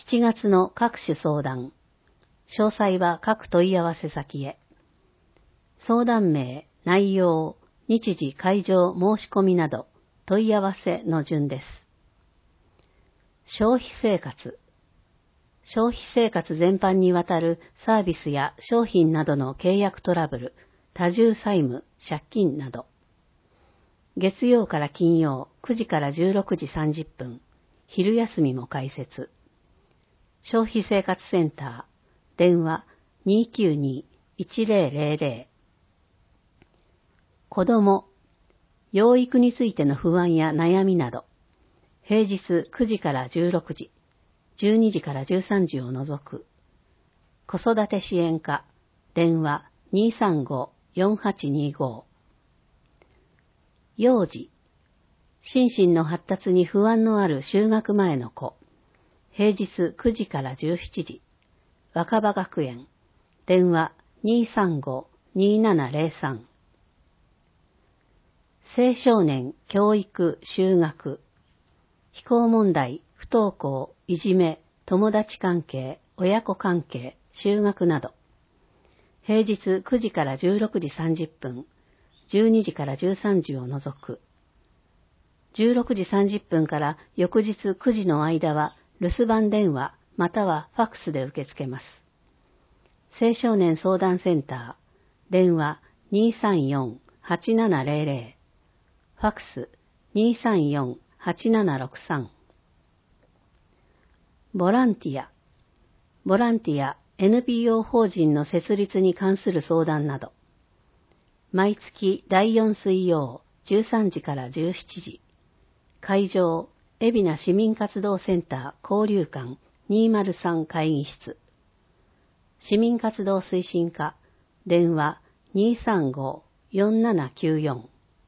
7月の各種相談。詳細は各問い合わせ先へ。相談名、内容、日時会場申し込みなど問い合わせの順です。消費生活。消費生活全般にわたるサービスや商品などの契約トラブル、多重債務、借金など。月曜から金曜9時から16時30分、昼休みも開設。消費生活センター、電話 292-1000。子供、養育についての不安や悩みなど、平日9時から16時、12時から13時を除く。子育て支援課、電話 235-4825。幼児、心身の発達に不安のある就学前の子、平日9時から17時、若葉学園、電話 235-2703。青少年教育就学、非行問題、不登校、いじめ、友達関係、親子関係、就学など、平日9時から16時30分、12時から13時を除く。16時30分から翌日9時の間は留守番電話またはファックスで受け付けます。青少年相談センター、電話 234-8700、ファックス 234-8763。ボランティア、NPO 法人の設立に関する相談など、毎月第4水曜13時から17時、会場、海老名市民活動センター交流館203会議室。市民活動推進課、電話 235-4794。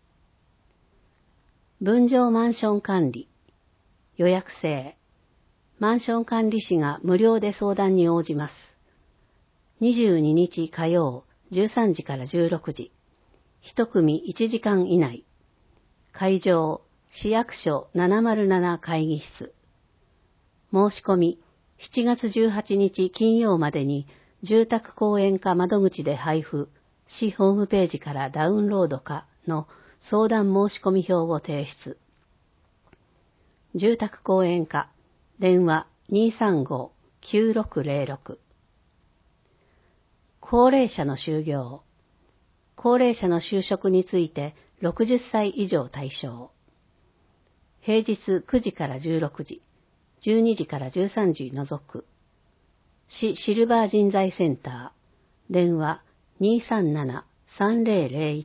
分譲マンション管理、予約制。マンション管理士が無料で相談に応じます。22日火曜13時から16時。一組1時間以内。会場、市役所707会議室。申し込み、7月18日金曜までに住宅公園課窓口で配布、市ホームページからダウンロードかの相談申し込み票を提出。住宅公園課、電話 235-9606。高齢者の就業。高齢者の就職について60歳以上対象。平日9時から16時、12時から13時除く。市シルバー人材センター、電話 237-3001。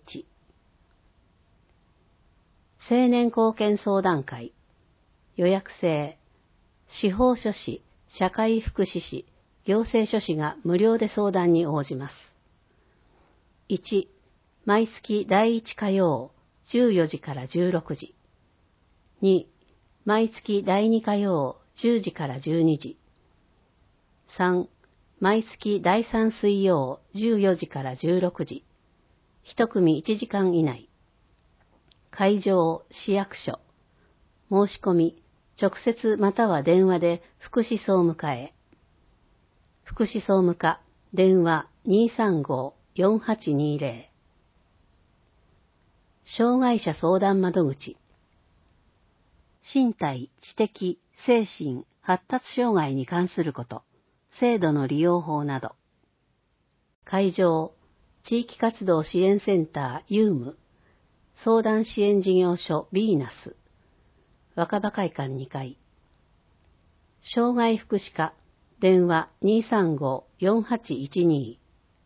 青年貢献相談会、予約制。司法書士、社会福祉士、行政書士が無料で相談に応じます。1、毎月第1火曜14時から16時。2、毎月第2火曜10時から12時。3、毎月第3水曜14時から16時。一組1時間以内。会場、市役所。申し込み、直接または電話で福祉総務課へ。福祉総務課、電話 235-4820。障害者相談窓口。身体、知的、精神、発達障害に関すること、制度の利用法など。会場、地域活動支援センターユーム、相談支援事業所ビーナス、若葉会館2階。障害福祉課、電話 235-4812。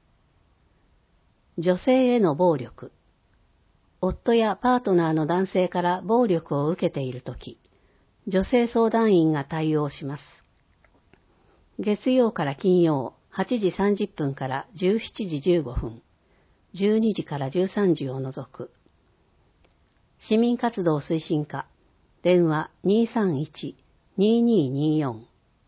女性への暴力。夫やパートナーの男性から暴力を受けているとき、女性相談員が対応します。月曜から金曜8時30分から17時15分、12時から13時を除く。市民活動推進課、電話 231-2224。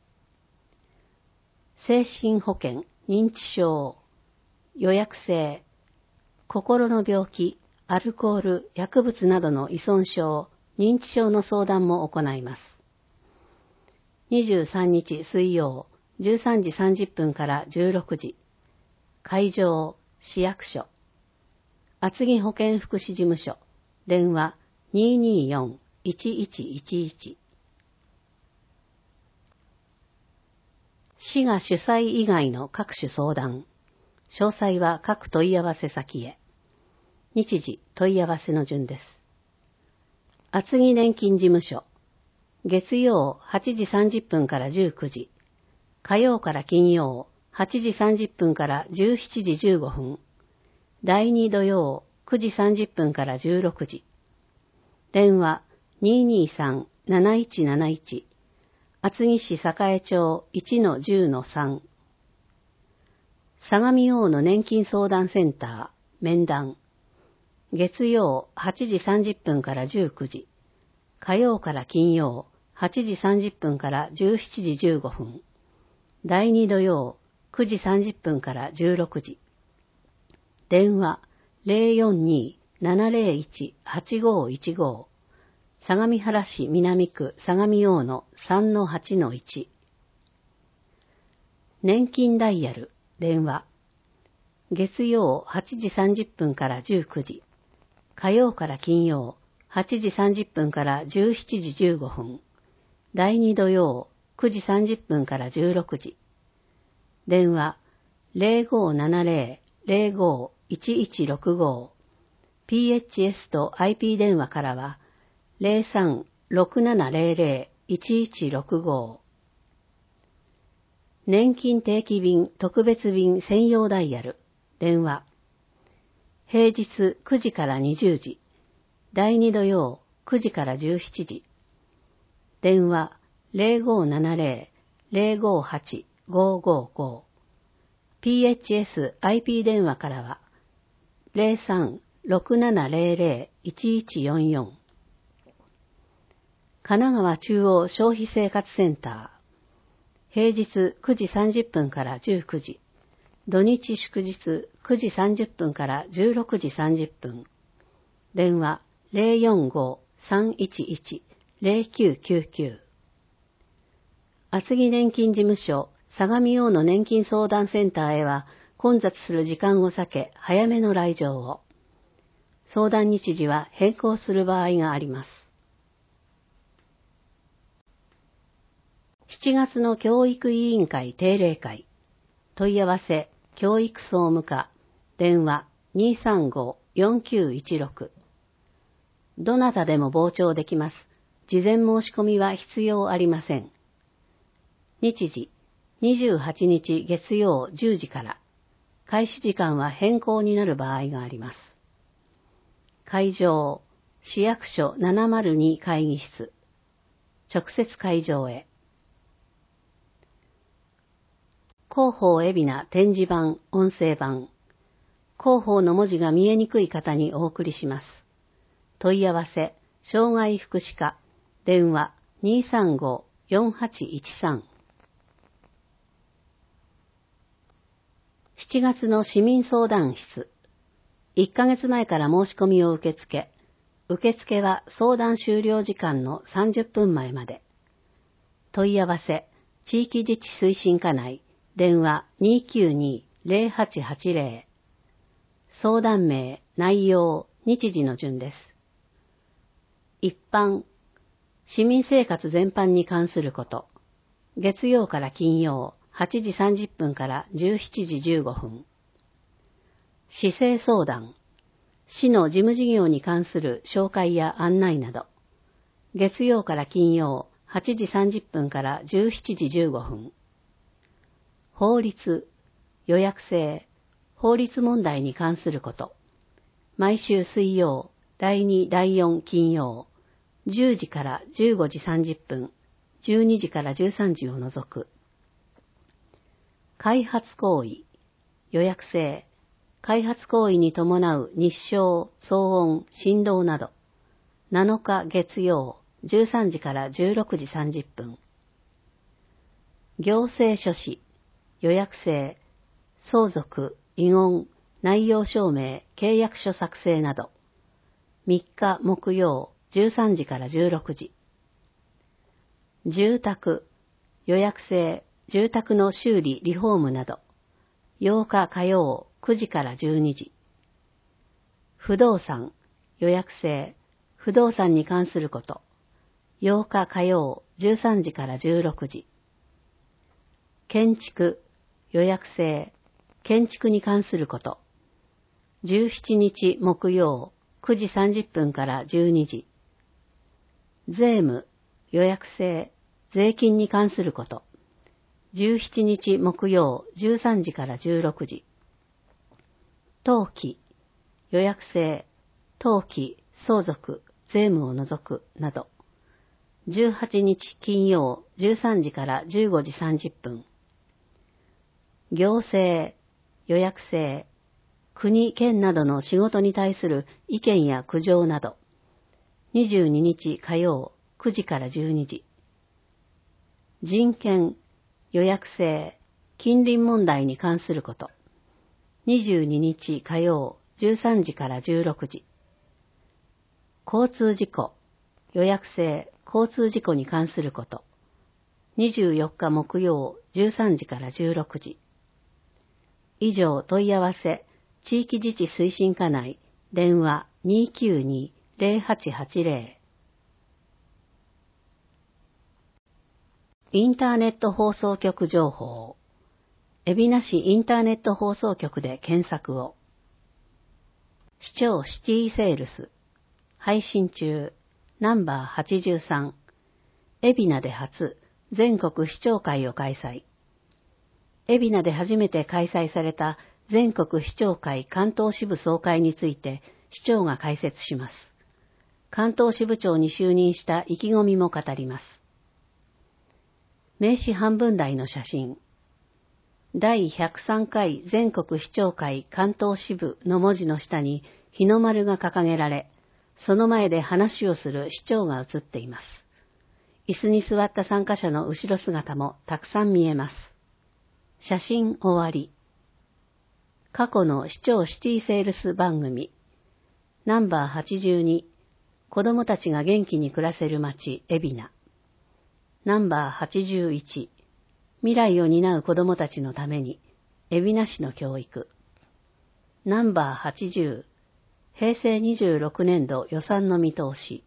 精神保健、認知症、予約制、心の病気、アルコール、薬物などの依存症、認知症の相談も行います。 23日水曜13時30分から16時。会場、市役所。厚木保健福祉事務所。電話 224-1111。市が主催以外の各種相談。詳細は各問い合わせ先へ。日時問い合わせの順です。厚木年金事務所。月曜8時30分から19時。火曜から金曜8時30分から17時15分。第2土曜9時30分から16時。電話 223-7171。厚木市栄町 1-10-3。相模大野年金相談センター、面談。月曜8時30分から19時。火曜から金曜8時30分から17時15分。第2土曜9時30分から16時。電話 042-701-8515。相模原市南区相模大野 3-8-1。年金ダイヤル、電話。月曜8時30分から19時。火曜から金曜8時30分から17時15分。第2土曜9時30分から16時。電話 0570-05-1165。PHS と IP 電話からは 03-6700-1165。年金定期便特別便専用ダイヤル、電話。平日9時から20時。第2土曜9時から17時。電話 0570-058-555。PHS IP 電話からは 03-6700-1144。神奈川中央消費生活センター。平日9時30分から19時。土日祝日9時30分から16時30分。電話 045-311-0999。厚木年金事務所相模大野年金相談センターへは混雑する時間を避け早めの来場を。相談日時は変更する場合があります。7月の教育委員会定例会。問い合わせ教育総務課。電話 235-4916。どなたでも傍聴できます。事前申し込みは必要ありません。日時28日月曜10時から。開始時間は変更になる場合があります。会場、市役所702会議室。直接会場へ。広報海老名展示板、音声版。広報の文字が見えにくい方にお送りします。問い合わせ、障害福祉課。電話 235-4813。7月の市民相談室。1ヶ月前から申し込みを受付。受付は相談終了時間の30分前まで。問い合わせ、地域自治推進課内。電話 292-0880。相談名、内容、日時の順です。一般、市民生活全般に関すること。月曜から金曜、8時30分から17時15分。市政相談。市の事務事業に関する紹介や案内など。月曜から金曜、8時30分から17時15分。法律、予約制、法律問題に関すること。毎週水曜、第2、第4金曜、10時から15時30分、12時から13時を除く。開発行為、予約制、開発行為に伴う日照、騒音、振動など。7日月曜、13時から16時30分。行政書士、予約制、相続、遺言、内容証明、契約書作成など。3日木曜、13時から16時。住宅、 予約制、住宅の修理・リフォームなど、8日火曜9時から12時。不動産、予約制、不動産に関すること、8日火曜13時から16時。建築、予約制、建築に関すること、17日木曜9時30分から12時。税務、予約制、税金に関すること、17日木曜13時から16時。登記、予約制、登記、相続、税務を除くなど、18日金曜13時から15時30分。行政、予約制、国・県などの仕事に対する意見や苦情など、22日火曜9時から12時。人権、予約制、近隣問題に関すること、22日火曜13時から16時。交通事故、予約制、交通事故に関すること、24日木曜13時から16時。以上問い合わせ、地域自治推進課内、電話 292-0880。インターネット放送局情報。海老名市インターネット放送局で検索を。市長シティセールス。配信中。ナンバー83。海老名で初、全国市長会を開催。海老名で初めて開催された全国市長会関東支部総会について市長が解説します。関東支部長に就任した意気込みも語ります。名刺半分大の写真。第103回全国市長会関東支部の文字の下に日の丸が掲げられ、その前で話をする市長が写っています。椅子に座った参加者の後ろ姿もたくさん見えます。写真終わり。過去の市長シティセールス番組。ナンバー82。子供たちが元気に暮らせる街、海老名。ナンバー81。未来を担う子供たちのために、海老名市の教育。ナンバー80。平成26年度予算の見通し。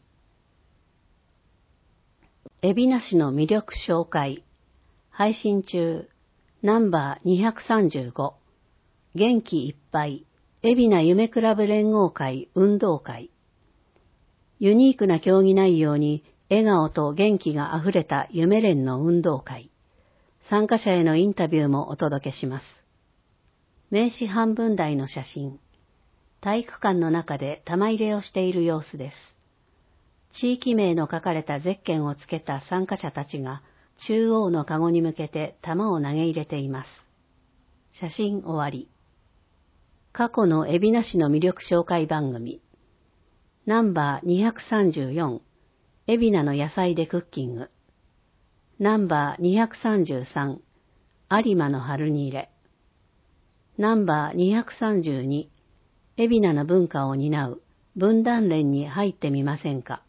海老名市の魅力紹介。配信中。ナンバー235。元気いっぱい。海老名夢クラブ連合会運動会。ユニークな競技内容に笑顔と元気があふれた夢連の運動会。参加者へのインタビューもお届けします。名刺半分大の写真。体育館の中で玉入れをしている様子です。地域名の書かれたゼッケンをつけた参加者たちが中央のカゴに向けて玉を投げ入れています。写真終わり。過去の海老名市の魅力紹介番組。ナンバー234。海老名の野菜でクッキング。ナンバー233。有馬の春に入れ。ナンバー232。海老名の文化を担う文壇連に入ってみませんか。